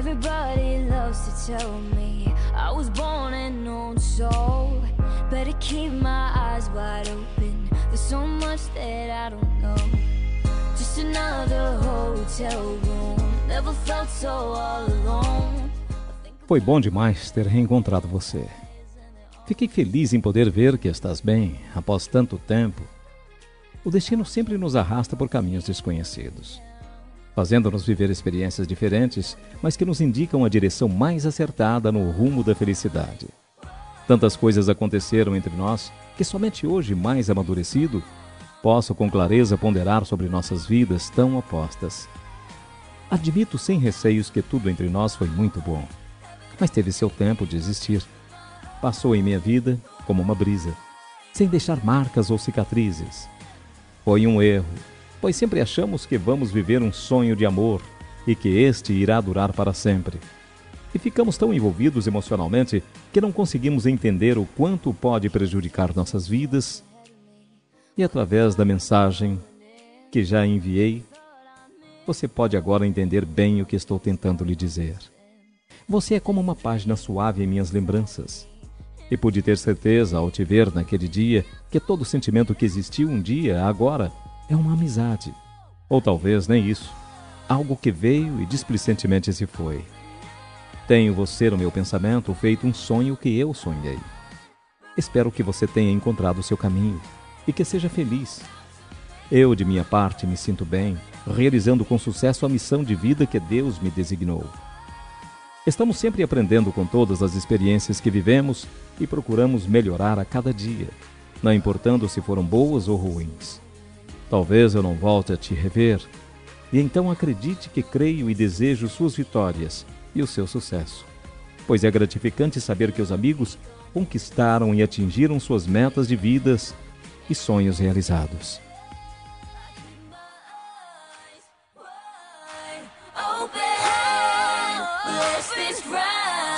Everybody loves to tell me I was born an old soul. Better keep my eyes wide open. There's so much that I don't know. Just another hotel room. Never felt so all alone. Foi bom demais ter reencontrado você. Fiquei feliz em poder ver que estás bem após tanto tempo. O destino sempre nos arrasta por caminhos desconhecidos, fazendo-nos viver experiências diferentes, mas que nos indicam a direção mais acertada no rumo da felicidade. Tantas coisas aconteceram entre nós que somente hoje, mais amadurecido, posso com clareza ponderar sobre nossas vidas tão opostas. Admito sem receios que tudo entre nós foi muito bom, mas teve seu tempo de existir. Passou em minha vida como uma brisa, sem deixar marcas ou cicatrizes. Foi um erro, pois sempre achamos que vamos viver um sonho de amor e que este irá durar para sempre. E ficamos tão envolvidos emocionalmente que não conseguimos entender o quanto pode prejudicar nossas vidas. E através da mensagem que já enviei, você pode agora entender bem o que estou tentando lhe dizer. Você é como uma página suave em minhas lembranças. E pude ter certeza, ao te ver naquele dia, que todo sentimento que existiu um dia, agora, é uma amizade. Ou talvez nem isso. Algo que veio e displicentemente se foi. Tenho você no meu pensamento feito um sonho que eu sonhei. Espero que você tenha encontrado o seu caminho e que seja feliz. Eu, de minha parte, me sinto bem, realizando com sucesso a missão de vida que Deus me designou. Estamos sempre aprendendo com todas as experiências que vivemos e procuramos melhorar a cada dia, não importando se foram boas ou ruins. Talvez eu não volte a te rever, e então acredite que creio e desejo suas vitórias e o seu sucesso, pois é gratificante saber que os amigos conquistaram e atingiram suas metas de vidas e sonhos realizados. Let's be right.